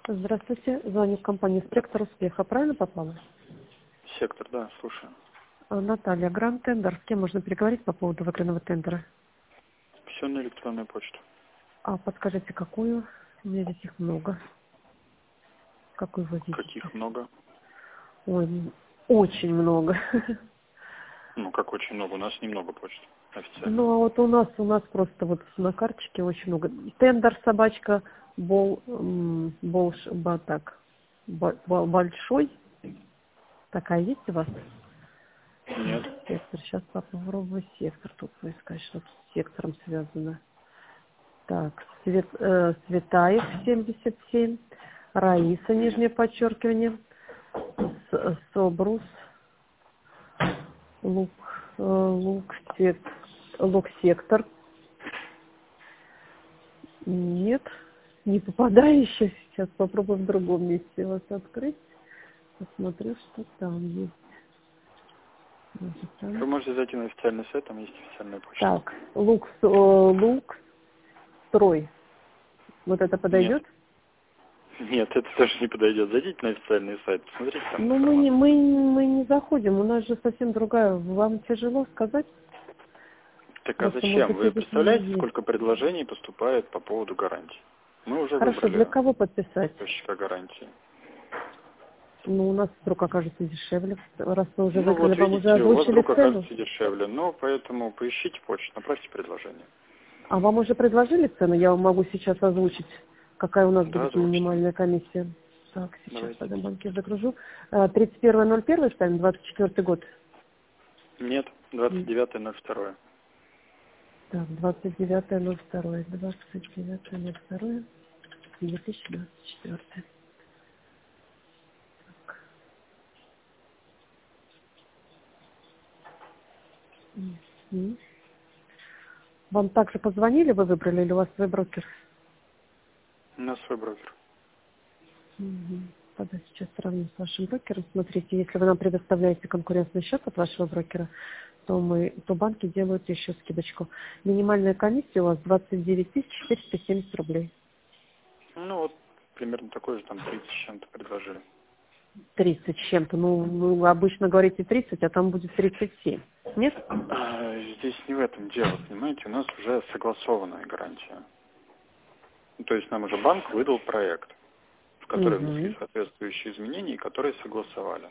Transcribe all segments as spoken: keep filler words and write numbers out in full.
Здравствуйте, звоню в компанию «Спектр Успеха». Правильно попала? Сектор, да, слушаю. А, Наталья, Гранд Тендер. С кем можно переговорить по поводу выигранного тендера? Все на электронную почту. А подскажите, какую? У меня здесь их много. Какую вы видите? Каких много? Ой, м, очень много. Ну, как очень много. У нас немного почт официально. Ну, а вот у нас, у нас просто вот на карточке очень много. Тендер, собачка, бол, м, больш, ба, так, ба- ба- большой. Такая есть у вас? Нет. Сектор. Сейчас попробую сектор тут поискать, что-то с сектором связано. Так, Свет, э, Светаев семьдесят семь, Раиса, Нет. нижнее подчеркивание, С- Собрус, Лук, э, Лук, сек, Лук сектор. Нет, не попадаю еще. Сейчас попробую в другом месте вас открыть. Посмотрю, что там есть. Может, там. Вы можете зайти на официальный сайт, там есть официальная почта. Так, Лук, э, Лук, строй. Вот это Нет. подойдет? Нет, это тоже не подойдет. Зайдите на официальный сайт, посмотрите там Ну, мы не, информацию. мы, мы не заходим, у нас же совсем другая. Вам тяжело сказать? Так а Просто, может зачем? быть, Вы здесь не представляете, есть. сколько предложений поступает по поводу гарантии? Мы уже Хорошо, для выбрали кого подписать? поставщика гарантии. Ну, у нас вдруг окажется дешевле. Раз вы уже Ну выиграли, вот вам уже видите, у вас озвучили вдруг цену. окажется дешевле. Но поэтому поищите почту, направьте предложение. А вам уже предложили цену? Я вам могу сейчас озвучить, какая у нас Да, будет озвучите. минимальная комиссия. Так, сейчас в Давайте. этом банке загружу. А, тридцать первое ноль первое ставим, двадцать четвёртый год. Нет, двадцать М, девятое ноль второе. Так, двадцать девятое ноль второе, двадцать девятое ноль второе, две тысячи двадцать четвёртый. Мгм. Вам также позвонили, вы выбрали, или у вас свой брокер? У нас свой брокер. Мгм. Тогда сейчас сравним с вашим брокером. Смотрите, если вы нам предоставляете конкурентный счет от вашего брокера, то мы, то банки делают еще скидочку. Минимальная комиссия у вас двадцать девять тысяч четыреста семьдесят рублей. Ну вот, примерно такой же, там тридцать с чем-то предложили. тридцать с чем-то. Ну, вы обычно говорите тридцать, а там будет тридцать семь. Нет? А, здесь не в этом дело, понимаете, у нас уже согласованная гарантия. Ну, то есть нам уже банк выдал проект, в который внесли Угу. соответствующие изменения, которые согласовали.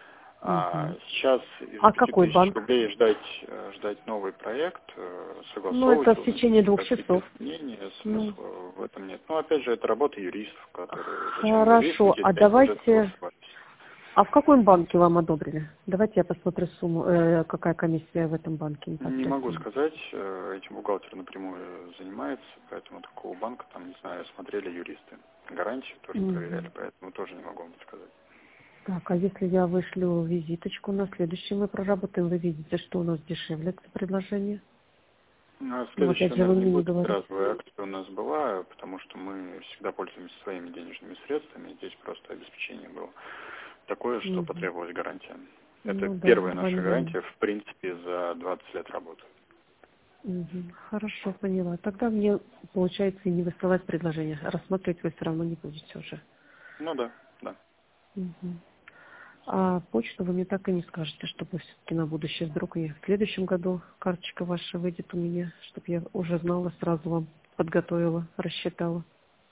А Угу. сейчас из А пяти какой тысяч банк? рублей ждать, э, ждать новый проект, э, Ну, согласовывать это в его, течение вносить двух какие-то часов. изменения, Ну, смысла в этом нет. Ну, опять же, это работа юристов, которые зачем хорошо. зависеть, А если они уже давайте... согласовались. А в каком банке вам одобрили? Давайте я посмотрю сумму, э, какая комиссия в этом банке Не могу непосредственно. сказать, э, этим бухгалтер напрямую занимается, поэтому такого банка там, не знаю, смотрели юристы. Гарантию тоже проверяли, Мгм. поэтому тоже не могу вам сказать. Так, а если я вышлю визиточку на следующий мы проработаем, вы видите, что у нас дешевле это предложение? Ну, а Ну, опять следующее, же, вы наверное, не мне не будет говорите. разовая акция у нас была, потому что мы всегда пользуемся своими денежными средствами. Здесь просто обеспечение было такое, что Мгм. потребовалась гарантия. Это Ну да, первая наша звонили. гарантия, в принципе, за двадцать лет работы. Мгм. Хорошо, поняла. Тогда мне, получается, и не высылать предложение. Рассматривать вы все равно не будете уже. Ну да, да. Мгм. А почту вы мне так и не скажете, чтобы все-таки на будущее вдруг и в следующем году карточка ваша выйдет у меня, чтобы я уже знала, сразу вам подготовила, рассчитала.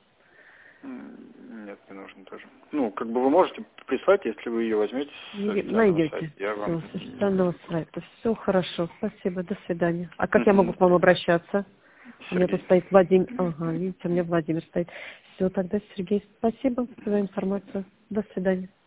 М, Нет, не нужно тоже. Ну, как бы вы можете прислать, если вы ее возьмете с Не- официального сайта. Найдете Я все вам с не официального буду просто. сайта. Все хорошо. Спасибо. До свидания. А как я могу Мгм. к вам обращаться? У меня тут Сергей. стоит Владимир. Ага, видите, у меня Владимир стоит. Все, тогда, Сергей, спасибо за информацию. До свидания.